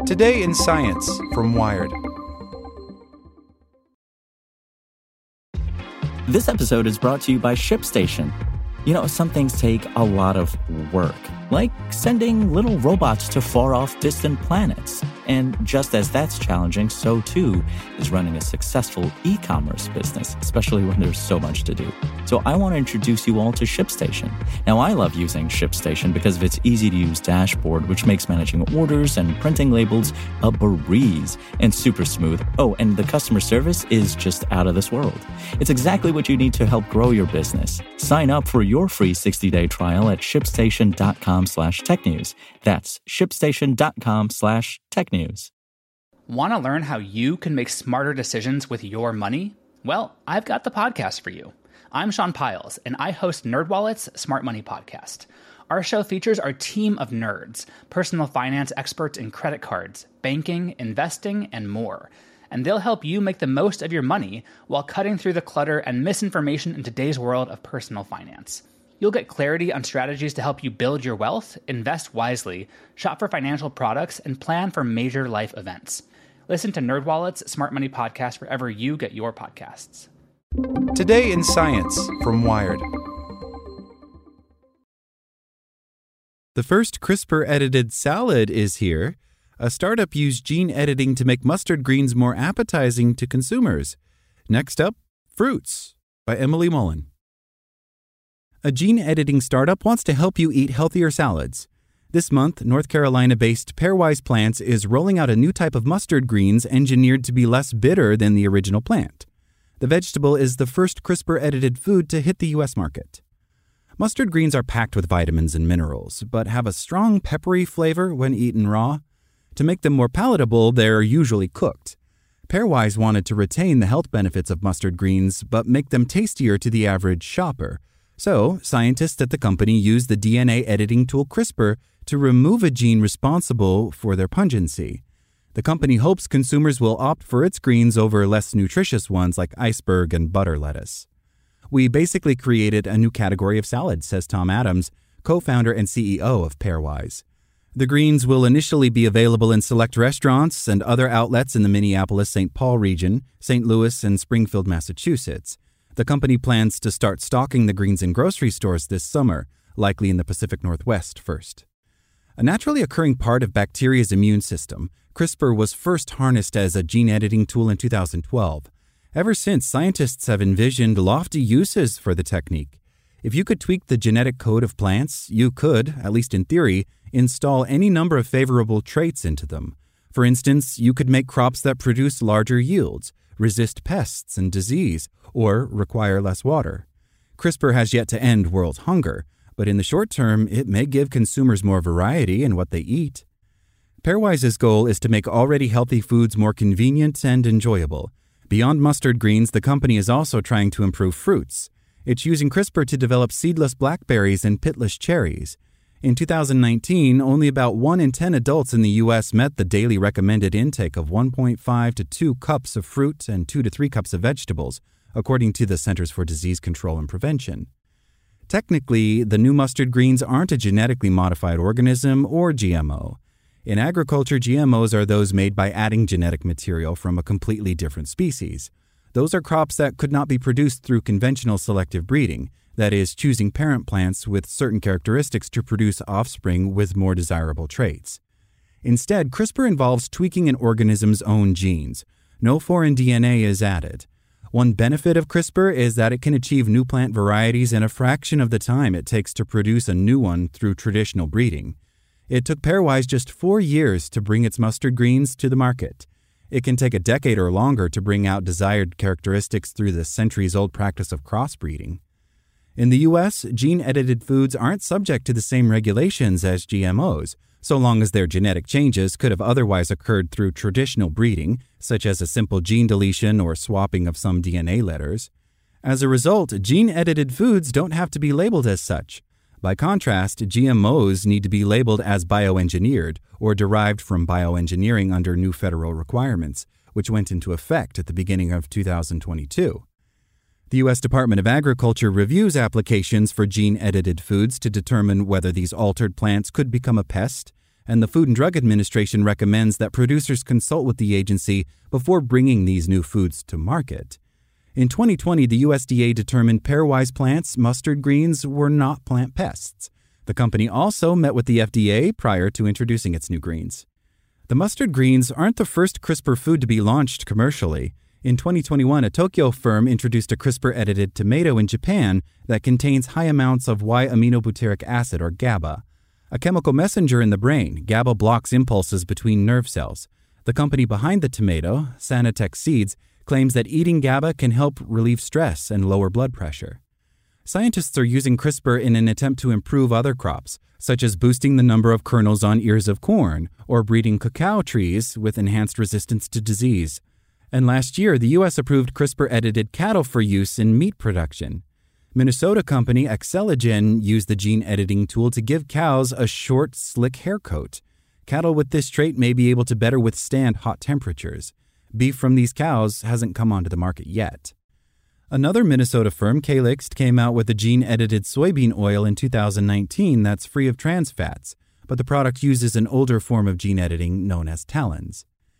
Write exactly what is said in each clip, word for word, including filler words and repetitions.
Today in Science from Wired. This episode is brought to you by ShipStation. You know, some things take a lot of work, like sending little robots to far-off distant planets. And just as that's challenging, so too is running a successful e-commerce business, especially when there's so much to do. So I want to introduce you all to ShipStation. Now, I love using ShipStation because of its easy-to-use dashboard, which makes managing orders and printing labels a breeze and super smooth. Oh, and the customer service is just out of this world. It's exactly what you need to help grow your business. Sign up for your free sixty-day trial at shipstation.com slash technews. That's shipstation.com slash technews. Want to learn how you can make smarter decisions with your money? Well, I've got the podcast for you. I'm Sean Piles, and I host NerdWallet's Smart Money Podcast. Our show features our team of nerds, personal finance experts in credit cards, banking, investing, and more. And they'll help you make the most of your money while cutting through the clutter and misinformation in today's world of personal finance. You'll get clarity on strategies to help you build your wealth, invest wisely, shop for financial products, and plan for major life events. Listen to NerdWallet's Smart Money Podcast wherever you get your podcasts. Today in Science from Wired. The first CRISPR-edited salad is here. A startup used gene editing to make mustard greens more appetizing to consumers. Next up, fruits by Emily Mullen. A gene-editing startup wants to help you eat healthier salads. This month, North Carolina-based Pairwise Plants is rolling out a new type of mustard greens engineered to be less bitter than the original plant. The vegetable is the first CRISPR-edited food to hit the U S market. Mustard greens are packed with vitamins and minerals, but have a strong peppery flavor when eaten raw. To make them more palatable, they're usually cooked. Pairwise wanted to retain the health benefits of mustard greens, but make them tastier to the average shopper. So, scientists at the company used the D N A editing tool CRISPR to remove a gene responsible for their pungency. The company hopes consumers will opt for its greens over less nutritious ones like iceberg and butter lettuce. We basically created a new category of salad, says Tom Adams, co-founder and C E O of Pairwise. The greens will initially be available in select restaurants and other outlets in the Minneapolis-Saint Paul region, Saint Louis, and Springfield, Massachusetts. The company plans to start stocking the greens in grocery stores this summer, likely in the Pacific Northwest first. A naturally occurring part of bacteria's immune system, CRISPR was first harnessed as a gene editing tool in two thousand twelve. Ever since, scientists have envisioned lofty uses for the technique. If you could tweak the genetic code of plants, you could, at least in theory, install any number of favorable traits into them. For instance, you could make crops that produce larger yields, resist pests and disease, or require less water. CRISPR has yet to end world hunger, but in the short term, it may give consumers more variety in what they eat. Pairwise's goal is to make already healthy foods more convenient and enjoyable. Beyond mustard greens, the company is also trying to improve fruits. It's using CRISPR to develop seedless blackberries and pitless cherries. In two thousand nineteen, only about one in ten adults in the U S met the daily recommended intake of one point five to two cups of fruit and two to three cups of vegetables, according to the Centers for Disease Control and Prevention. Technically, the new mustard greens aren't a genetically modified organism or G M O. In agriculture, G M Os are those made by adding genetic material from a completely different species. Those are crops that could not be produced through conventional selective breeding, that is, choosing parent plants with certain characteristics to produce offspring with more desirable traits. Instead, CRISPR involves tweaking an organism's own genes. No foreign D N A is added. One benefit of CRISPR is that it can achieve new plant varieties in a fraction of the time it takes to produce a new one through traditional breeding. It took Pairwise just four years to bring its mustard greens to the market. It can take a decade or longer to bring out desired characteristics through the centuries-old practice of crossbreeding. In the U S, gene-edited foods aren't subject to the same regulations as G M Os, so long as their genetic changes could have otherwise occurred through traditional breeding, such as a simple gene deletion or swapping of some D N A letters. As a result, gene-edited foods don't have to be labeled as such. By contrast, G M Os need to be labeled as bioengineered or derived from bioengineering under new federal requirements, which went into effect at the beginning of two thousand twenty-two. The U S Department of Agriculture reviews applications for gene-edited foods to determine whether these altered plants could become a pest, and the Food and Drug Administration recommends that producers consult with the agency before bringing these new foods to market. In twenty twenty, the U S D A determined pairwise plants, mustard greens, were not plant pests. The company also met with the F D A prior to introducing its new greens. The mustard greens aren't the first CRISPR food to be launched commercially. In twenty twenty-one, a Tokyo firm introduced a CRISPR-edited tomato in Japan that contains high amounts of Y-aminobutyric acid, or GABA. A chemical messenger in the brain, GABA blocks impulses between nerve cells. The company behind the tomato, Sanitec Seeds, claims that eating GABA can help relieve stress and lower blood pressure. Scientists are using CRISPR in an attempt to improve other crops, such as boosting the number of kernels on ears of corn or breeding cacao trees with enhanced resistance to disease. And last year, the U S approved CRISPR-edited cattle for use in meat production. Minnesota company Xceligent used the gene editing tool to give cows a short, slick hair coat. Cattle with this trait may be able to better withstand hot temperatures. Beef from these cows hasn't come onto the market yet. Another Minnesota firm, Calyxt, came out with a gene-edited soybean oil in two thousand nineteen that's free of trans fats, but the product uses an older form of gene editing known as talons.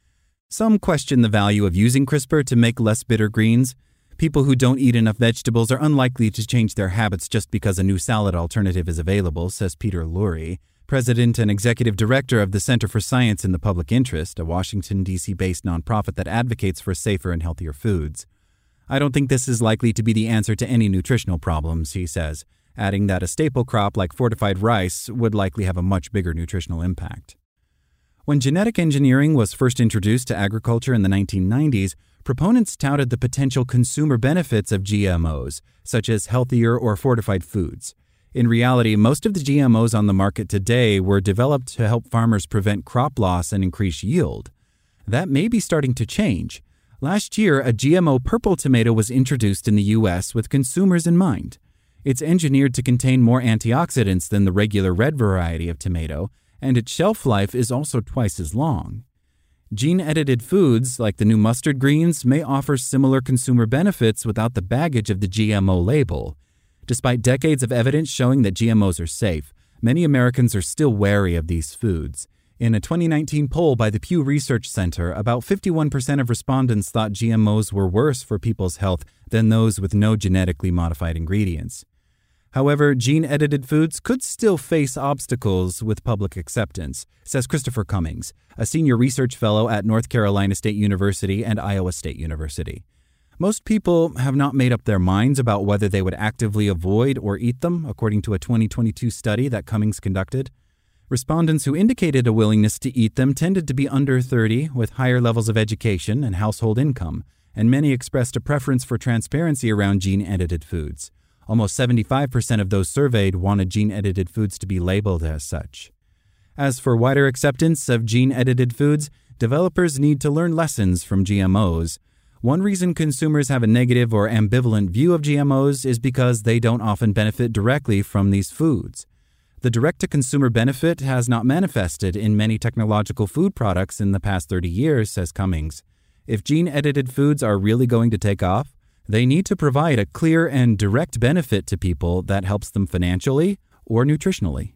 Some question the value of using CRISPR to make less bitter greens. People who don't eat enough vegetables are unlikely to change their habits just because a new salad alternative is available, says Peter Lurie, president and executive director of the Center for Science in the Public Interest, a Washington, D C-based nonprofit that advocates for safer and healthier foods. I don't think this is likely to be the answer to any nutritional problems, he says, adding that a staple crop like fortified rice would likely have a much bigger nutritional impact. When genetic engineering was first introduced to agriculture in the nineteen nineties, proponents touted the potential consumer benefits of G M Os, such as healthier or fortified foods. In reality, most of the G M Os on the market today were developed to help farmers prevent crop loss and increase yield. That may be starting to change. Last year, a G M O purple tomato was introduced in the U S with consumers in mind. It's engineered to contain more antioxidants than the regular red variety of tomato, and its shelf life is also twice as long. Gene-edited foods, like the new mustard greens, may offer similar consumer benefits without the baggage of the G M O label. Despite decades of evidence showing that G M Os are safe, many Americans are still wary of these foods. In a twenty nineteen poll by the Pew Research Center, about fifty-one percent of respondents thought G M Os were worse for people's health than those with no genetically modified ingredients. However, gene-edited foods could still face obstacles with public acceptance, says Christopher Cummings, a senior research fellow at North Carolina State University and Iowa State University. Most people have not made up their minds about whether they would actively avoid or eat them, according to a twenty twenty-two study that Cummings conducted. Respondents who indicated a willingness to eat them tended to be under thirty, with higher levels of education and household income, and many expressed a preference for transparency around gene-edited foods. Almost seventy-five percent of those surveyed wanted gene-edited foods to be labeled as such. As for wider acceptance of gene-edited foods, developers need to learn lessons from G M Os. One reason consumers have a negative or ambivalent view of G M Os is because they don't often benefit directly from these foods. The direct-to-consumer benefit has not manifested in many technological food products in the past thirty years, says Cummings. If gene-edited foods are really going to take off, they need to provide a clear and direct benefit to people that helps them financially or nutritionally.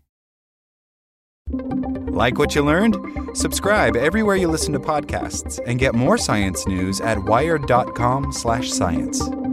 Like what you learned? Subscribe everywhere you listen to podcasts and get more science news at wired.com slash science.